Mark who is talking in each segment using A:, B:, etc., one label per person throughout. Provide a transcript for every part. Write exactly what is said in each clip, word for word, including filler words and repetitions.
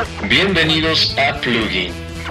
A: Bienvenidos a Plugin.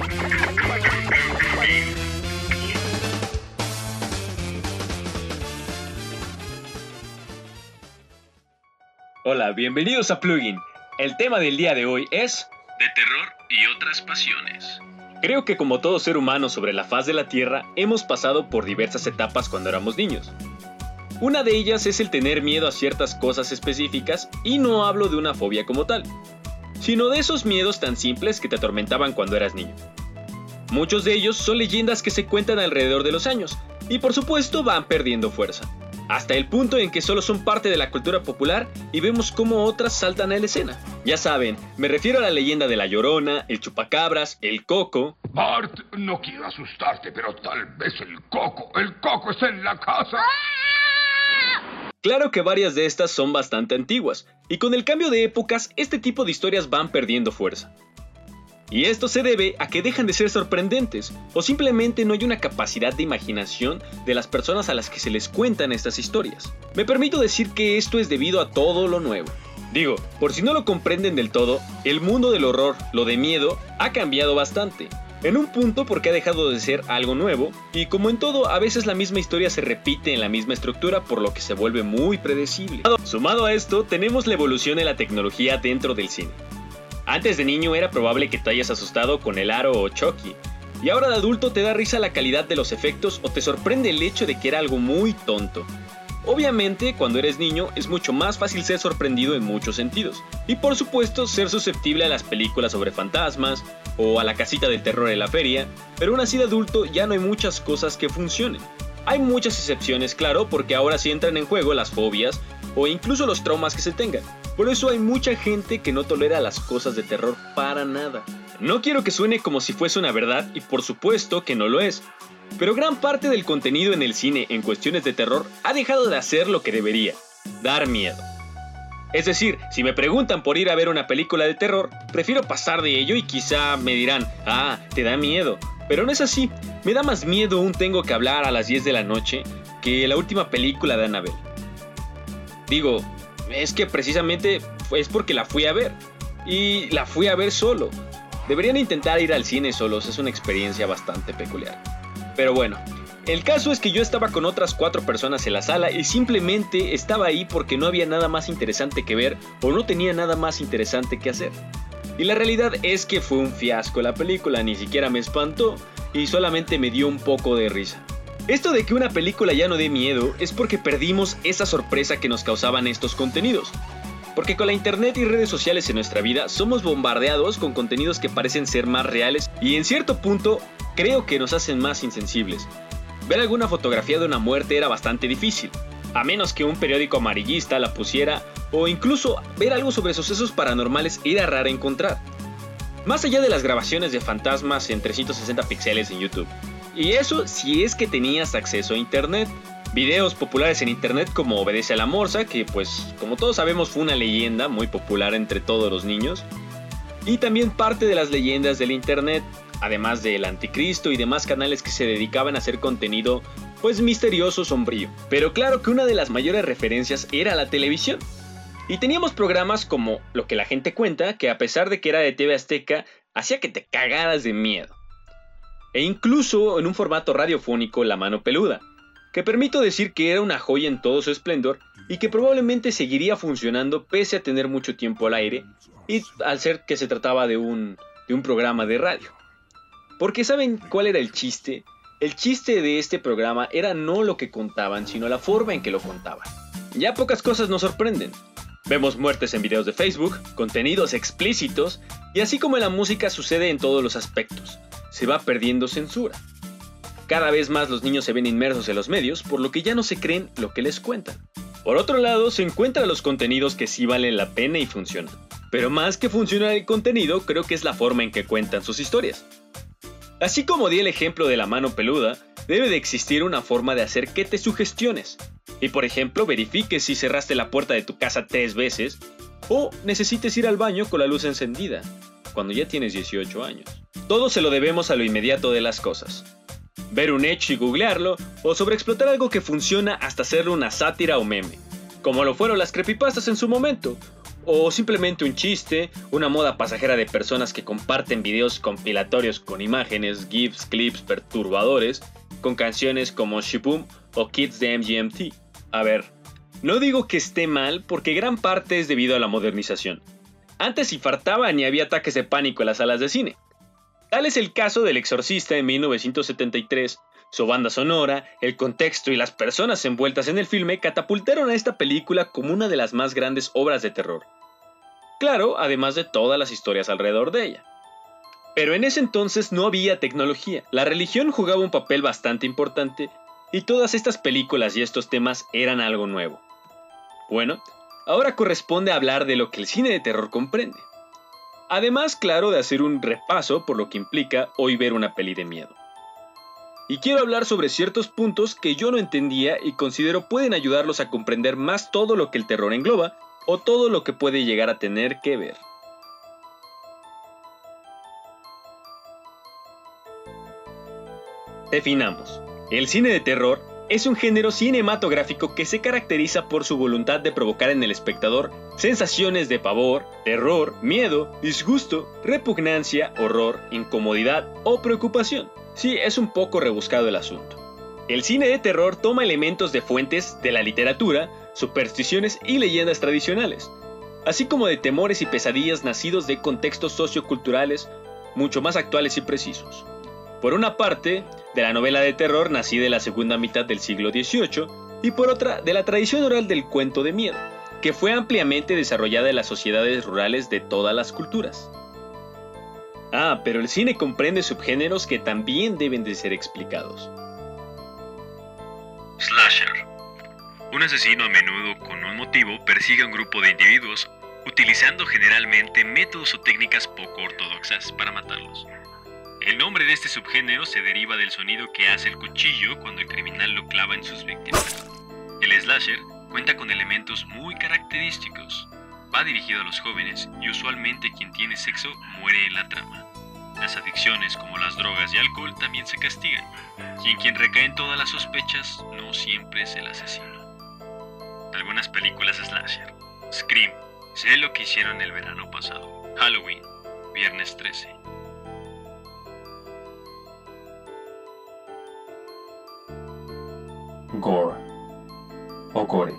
B: Hola, bienvenidos a Plugin. El tema del día de hoy es de terror y otras pasiones. Creo que como todo ser humano sobre la faz de la Tierra, hemos pasado por diversas etapas cuando éramos niños. Una de ellas es el tener miedo a ciertas cosas específicas, y no hablo de una fobia como tal, sino de esos miedos tan simples que te atormentaban cuando eras niño. Muchos de ellos son leyendas que se cuentan alrededor de los años, y por supuesto van perdiendo fuerza, hasta el punto en que solo son parte de la cultura popular y vemos cómo otras saltan a la escena. Ya saben, me refiero a la leyenda de La Llorona, el Chupacabras, el Coco.
C: Bart, no quiero asustarte, pero tal vez el Coco, el Coco está en la casa.
B: Claro que varias de estas son bastante antiguas, y con el cambio de épocas, este tipo de historias van perdiendo fuerza. Y esto se debe a que dejan de ser sorprendentes, o simplemente no hay una capacidad de imaginación de las personas a las que se les cuentan estas historias. Me permito decir que esto es debido a todo lo nuevo. Digo, por si no lo comprenden del todo, el mundo del horror, lo de miedo, ha cambiado bastante. En un punto porque ha dejado de ser algo nuevo, y como en todo, a veces la misma historia se repite en la misma estructura, por lo que se vuelve muy predecible. Sumado a esto, tenemos la evolución de la tecnología dentro del cine. Antes de niño era probable que te hayas asustado con El Aro o Chucky, y ahora de adulto te da risa la calidad de los efectos o te sorprende el hecho de que era algo muy tonto. Obviamente, cuando eres niño es mucho más fácil ser sorprendido en muchos sentidos, y por supuesto ser susceptible a las películas sobre fantasmas o a la casita del terror en la feria, pero aún así de adulto ya no hay muchas cosas que funcionen. Hay muchas excepciones, claro, porque ahora sí entran en juego las fobias o incluso los traumas que se tengan. Por eso hay mucha gente que no tolera las cosas de terror para nada. No quiero que suene como si fuese una verdad, y por supuesto que no lo es, pero gran parte del contenido en el cine en cuestiones de terror ha dejado de hacer lo que debería: dar miedo. Es decir, si me preguntan por ir a ver una película de terror, prefiero pasar de ello y quizá me dirán, ah, te da miedo. Pero no es así, me da más miedo un Tengo que hablar a las diez de la noche que la última película de Annabelle. Digo, es que precisamente es porque la fui a ver, y la fui a ver solo. Deberían intentar ir al cine solos, es una experiencia bastante peculiar. Pero bueno, el caso es que yo estaba con otras cuatro personas en la sala y simplemente estaba ahí porque no había nada más interesante que ver o no tenía nada más interesante que hacer. Y la realidad es que fue un fiasco la película, ni siquiera me espantó y solamente me dio un poco de risa. Esto de que una película ya no dé miedo es porque perdimos esa sorpresa que nos causaban estos contenidos. Porque con la internet y redes sociales en nuestra vida somos bombardeados con contenidos que parecen ser más reales y en cierto punto creo que nos hacen más insensibles. Ver alguna fotografía de una muerte era bastante difícil, a menos que un periódico amarillista la pusiera, o incluso ver algo sobre sucesos paranormales era raro encontrar. Más allá de las grabaciones de fantasmas en trescientos sesenta píxeles en YouTube. Y eso si es que tenías acceso a internet. Videos populares en internet como Obedece a la Morsa, que pues como todos sabemos fue una leyenda muy popular entre todos los niños. Y también parte de las leyendas del internet, además del Anticristo y demás canales que se dedicaban a hacer contenido pues misterioso, sombrío. Pero claro que una de las mayores referencias era la televisión. Y teníamos programas como Lo que la gente cuenta, que a pesar de que era de T V Azteca, hacía que te cagaras de miedo. E incluso en un formato radiofónico, La Mano Peluda, que permito decir que era una joya en todo su esplendor y que probablemente seguiría funcionando pese a tener mucho tiempo al aire y al ser que se trataba de un, de un programa de radio. Porque ¿saben cuál era el chiste? El chiste de este programa era no lo que contaban, sino la forma en que lo contaban. Ya pocas cosas nos sorprenden. Vemos muertes en videos de Facebook, contenidos explícitos, y así como en la música sucede en todos los aspectos, se va perdiendo censura. Cada vez más los niños se ven inmersos en los medios, por lo que ya no se creen lo que les cuentan. Por otro lado, se encuentran los contenidos que sí valen la pena y funcionan. Pero más que funcionar el contenido, creo que es la forma en que cuentan sus historias. Así como di el ejemplo de La Mano Peluda, debe de existir una forma de hacer que te sugestiones. Y por ejemplo, verifiques si cerraste la puerta de tu casa tres veces, o necesites ir al baño con la luz encendida, cuando ya tienes dieciocho años. Todo se lo debemos a lo inmediato de las cosas. Ver un hecho y googlearlo, o sobreexplotar algo que funciona hasta hacerlo una sátira o meme, como lo fueron las creepypastas en su momento, o simplemente un chiste, una moda pasajera de personas que comparten videos compilatorios con imágenes, GIFs, clips perturbadores, con canciones como Shaboom o Kids de M G M T. A ver, no digo que esté mal porque gran parte es debido a la modernización. Antes si fartaban y había ataques de pánico en las salas de cine. Tal es el caso del Exorcista en mil novecientos setenta y tres. Su banda sonora, el contexto y las personas envueltas en el filme catapultaron a esta película como una de las más grandes obras de terror. Claro, además de todas las historias alrededor de ella. Pero en ese entonces no había tecnología, la religión jugaba un papel bastante importante y todas estas películas y estos temas eran algo nuevo. Bueno, ahora corresponde hablar de lo que el cine de terror comprende. Además, claro, de hacer un repaso por lo que implica hoy ver una peli de miedo. Y quiero hablar sobre ciertos puntos que yo no entendía y considero pueden ayudarlos a comprender más todo lo que el terror engloba o todo lo que puede llegar a tener que ver. Definamos. El cine de terror es un género cinematográfico que se caracteriza por su voluntad de provocar en el espectador sensaciones de pavor, terror, miedo, disgusto, repugnancia, horror, incomodidad o preocupación. Sí, es un poco rebuscado el asunto. El cine de terror toma elementos de fuentes de la literatura, supersticiones y leyendas tradicionales, así como de temores y pesadillas nacidos de contextos socioculturales mucho más actuales y precisos. Por una parte, de la novela de terror nacida en la segunda mitad del siglo dieciocho, y por otra, de la tradición oral del cuento de miedo, que fue ampliamente desarrollada en las sociedades rurales de todas las culturas. Ah, pero el cine comprende subgéneros que también deben de ser explicados.
A: Slasher. Un asesino a menudo con un motivo persigue a un grupo de individuos, utilizando generalmente métodos o técnicas poco ortodoxas para matarlos. El nombre de este subgénero se deriva del sonido que hace el cuchillo cuando el criminal lo clava en sus víctimas. El slasher cuenta con elementos muy característicos. Va dirigido a los jóvenes y usualmente quien tiene sexo muere en la trama. Las adicciones como las drogas y alcohol también se castigan, y en quien recaen todas las sospechas no siempre es el asesino. Algunas películas slasher: Scream, Sé lo que hicieron el verano pasado, Halloween, Viernes trece.
B: Gore o gore.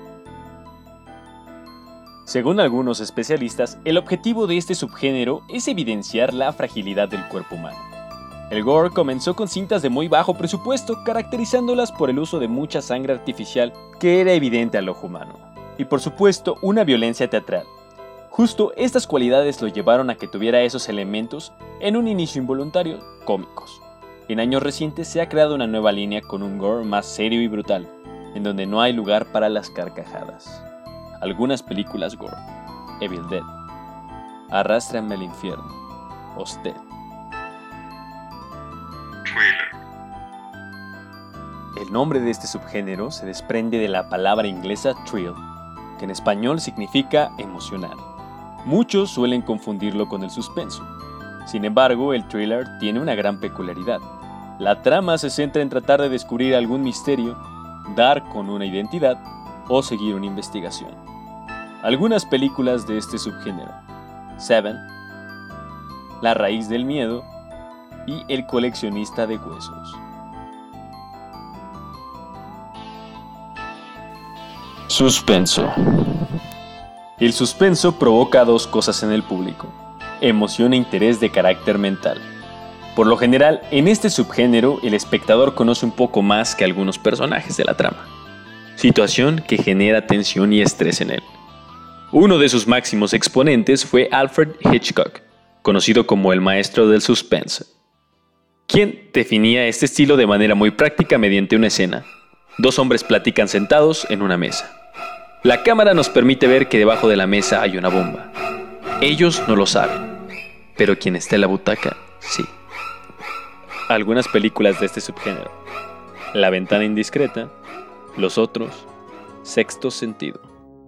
B: Según algunos especialistas, el objetivo de este subgénero es evidenciar la fragilidad del cuerpo humano. El gore comenzó con cintas de muy bajo presupuesto, caracterizándolas por el uso de mucha sangre artificial que era evidente al ojo humano, y por supuesto una violencia teatral. Justo estas cualidades lo llevaron a que tuviera esos elementos en un inicio involuntario cómicos. En años recientes se ha creado una nueva línea con un gore más serio y brutal, en donde no hay lugar para las carcajadas. Algunas películas gore: Evil Dead, Arrástrame al infierno, Hostel.
A: Thriller.
B: El nombre de este subgénero se desprende de la palabra inglesa thrill, que en español significa emocionar. Muchos suelen confundirlo con el suspenso. Sin embargo, el thriller tiene una gran peculiaridad. La trama se centra en tratar de descubrir algún misterio, dar con una identidad o seguir una investigación. Algunas películas de este subgénero: Seven, La raíz del miedo y El coleccionista de huesos. Suspenso. El suspenso provoca dos cosas en el público: emoción e interés de carácter mental. Por lo general, en este subgénero, el espectador conoce un poco más que algunos personajes de la trama, situación que genera tensión y estrés en él. Uno de sus máximos exponentes fue Alfred Hitchcock, conocido como el maestro del suspense, quien definía este estilo de manera muy práctica mediante una escena. Dos hombres platican sentados en una mesa. La cámara nos permite ver que debajo de la mesa hay una bomba. Ellos no lo saben, pero quien está en la butaca, sí. Algunas películas de este subgénero: La ventana indiscreta, Los otros, Sexto sentido.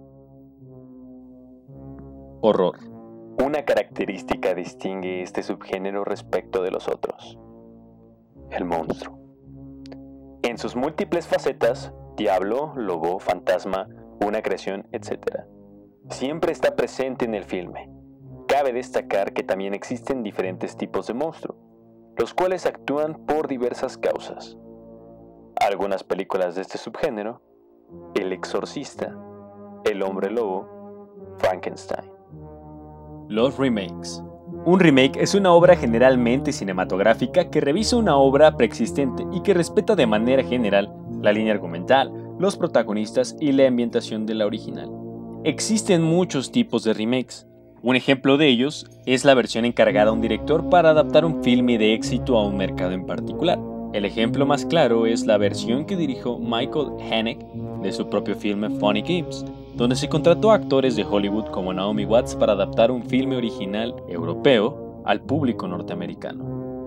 B: Horror. Una característica distingue este subgénero respecto de los otros: el monstruo. En sus múltiples facetas: diablo, lobo, fantasma, una creación, etcétera. siempre está presente en el filme. Cabe destacar que también existen diferentes tipos de monstruo, los cuales actúan por diversas causas. Algunas películas de este subgénero: El Exorcista, El Hombre Lobo, Frankenstein. Los remakes. Un remake es una obra generalmente cinematográfica que revisa una obra preexistente y que respeta de manera general la línea argumental, los protagonistas y la ambientación de la original. Existen muchos tipos de remakes. Un ejemplo de ellos es la versión encargada a un director para adaptar un filme de éxito a un mercado en particular. El ejemplo más claro es la versión que dirigió Michael Haneke de su propio filme Funny Games, donde se contrató a actores de Hollywood como Naomi Watts para adaptar un filme original europeo al público norteamericano.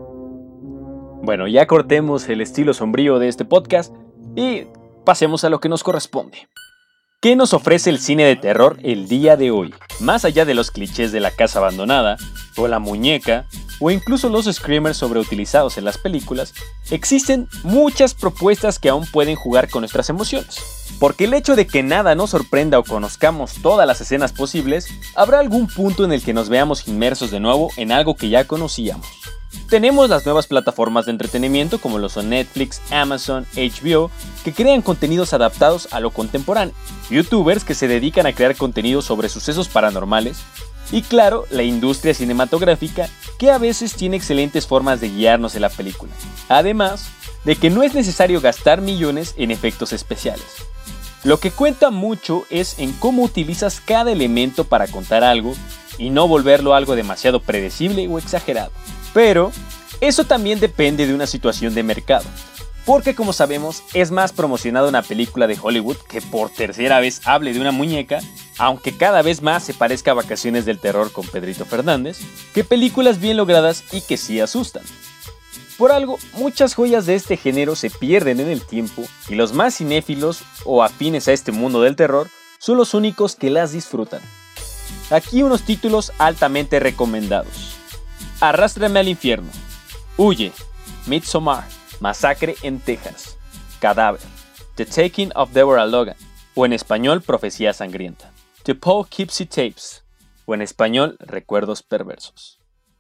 B: Bueno, ya cortemos el estilo sombrío de este podcast y pasemos a lo que nos corresponde. ¿Qué nos ofrece el cine de terror el día de hoy? Más allá de los clichés de la casa abandonada, o la muñeca, o incluso los screamers sobreutilizados en las películas, existen muchas propuestas que aún pueden jugar con nuestras emociones. Porque el hecho de que nada nos sorprenda o conozcamos todas las escenas posibles, habrá algún punto en el que nos veamos inmersos de nuevo en algo que ya conocíamos. Tenemos las nuevas plataformas de entretenimiento como lo son Netflix, Amazon, H B O, que crean contenidos adaptados a lo contemporáneo, youtubers que se dedican a crear contenido sobre sucesos paranormales, y claro, la industria cinematográfica, que a veces tiene excelentes formas de guiarnos en la película, además de que no es necesario gastar millones en efectos especiales. Lo que cuenta mucho es en cómo utilizas cada elemento para contar algo y no volverlo algo demasiado predecible o exagerado. Pero eso también depende de una situación de mercado, porque como sabemos es más promocionada una película de Hollywood que por tercera vez hable de una muñeca, aunque cada vez más se parezca a Vacaciones del Terror con Pedrito Fernández, que películas bien logradas y que sí asustan. Por algo, muchas joyas de este género se pierden en el tiempo y los más cinéfilos o afines a este mundo del terror son los únicos que las disfrutan. Aquí unos títulos altamente recomendados: Arrástrame al infierno, Huye, Midsommar, Masacre en Texas, Cadáver, The Taking of Deborah Logan, o en español Profecía Sangrienta, The Poughkeepsie Tapes, o en español Recuerdos Perversos.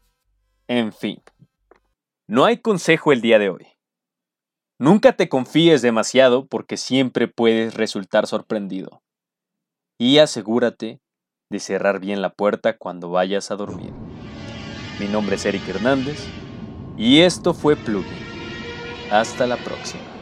B: En fin, no hay consejo el día de hoy. Nunca te confíes demasiado porque siempre puedes resultar sorprendido. Y asegúrate de cerrar bien la puerta cuando vayas a dormir. Mi nombre es Eric Hernández y esto fue Plugin. Hasta la próxima.